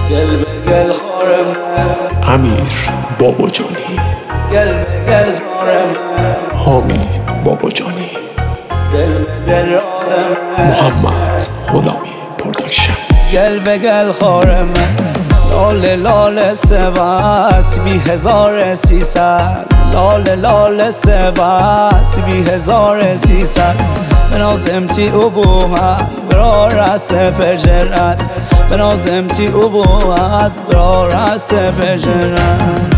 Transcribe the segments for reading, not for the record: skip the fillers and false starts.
گل به گل خارم امیر باباجانی، گل به گل زارم حامی باباجانی، دل به دل رادم محمد غلامی پروداکشن. گل به گل خارم لال لال سباس 2300 لال لال سباس 2300 بنازمتی ابوهد برا رست پجرت بنازمتی ابوهد برا رست پجرت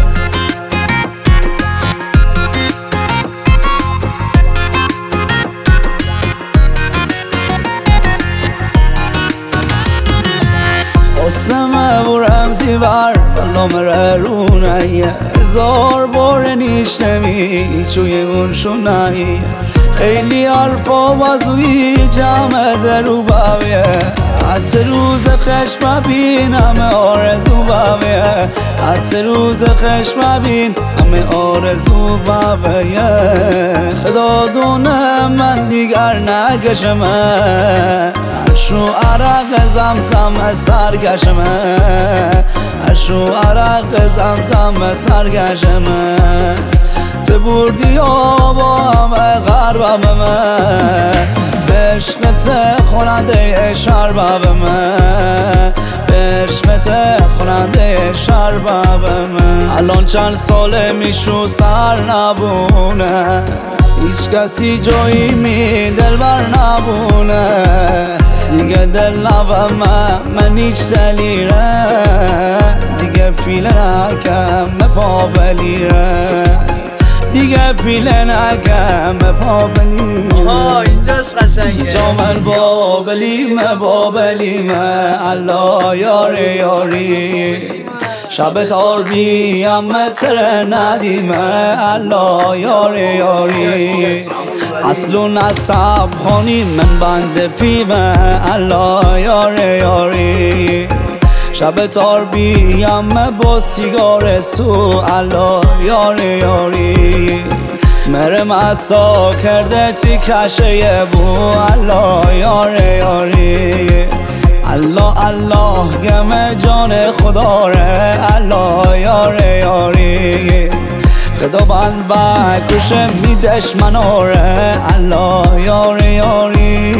قسمه برم تیبر بلا مره رونایه 1000 بار نیشتمی چوی اون شونایه خیلی حرفا بازوی جمع درو باویه حتی روز خشم بین همه آرزو باویه حتی روز خشم بین همه آرزو باویه خدا دونه من دیگر نکشمه اشو عرق زمزم سرگشمه اشو عرق زمزم سرگشمه تو بردی آبام غربم به عشقت خونده شربم به عشقت خونده شربم الان چند ساله میشو سر نبونه هیچ کسی جایی می دل بر نبونه دیگه دل نبم من هیچ دلیره دیگه پیله نکم پا بلیره دیگه پیله نکم پا بلیره اینجاش قشنگه جا من بابلیم الله یاری یاری شب تار بیم تر ندیم الله یاری یاری اصلو نصب خانی من بند پیمه الله یاری یاری شب تار بیم با سیگار سو الله یاری یاری مرم اصلا کرده تی کشه بو الله یاری یاری الله الله گم جان خدا ره الله یاری یاری خدا بند بکشه می دشمناره الله یاری یاری